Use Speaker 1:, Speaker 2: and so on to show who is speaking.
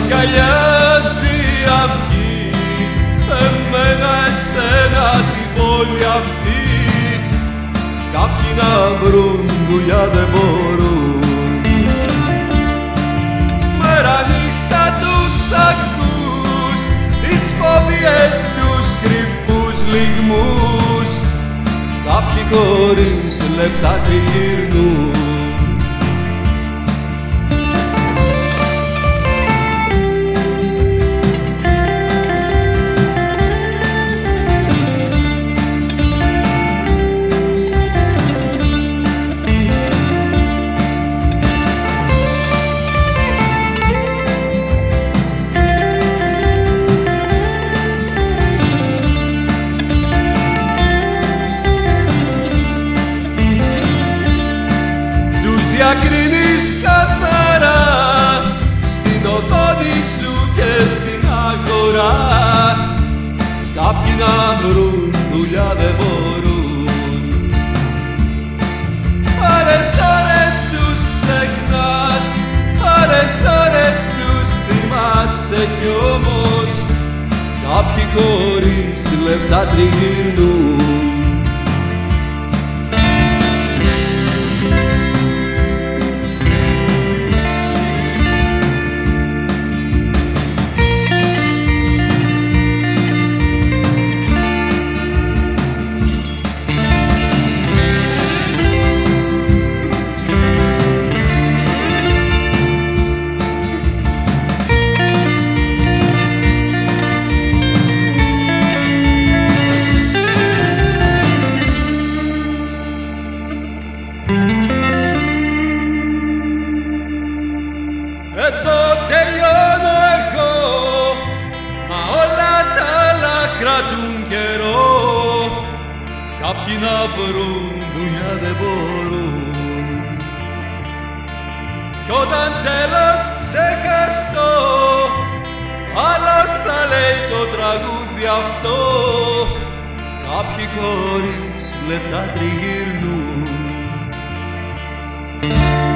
Speaker 1: αγκαλιάζει η αυγή, εμένα, εσένα, την πόλη αυτή. Κάποιοι να βρουν δουλειά δεν μπορούν. Μέρα νύχτα τους ακούς, τις φόβιες τους κρυφούς λυγμούς. Κάποιοι χωρίς λεφτά τριγυρνούν. Διακρίνεις καθαρά στην οθόνη σου και στην αγορά. Κάποιοι να βρουν δουλειά δεν μπορούν. Άλλες ώρες τους ξεχνάς, άλλες ώρες τους θυμάσαι κι όμως κάποιοι χωρίς λεφτά τριγυρνούν. Εδώ τελειώνω εγώ, μα όλα τα άλλα κρατούν καιρό. Κάποιοι να βρουν δουλειά δεν μπορούν. Κι όταν τέλος ξεχαστώ, άλλος θα λέει το τραγούδι αυτό. Κάποιοι χωρίς λεφτά τριγυρνούν.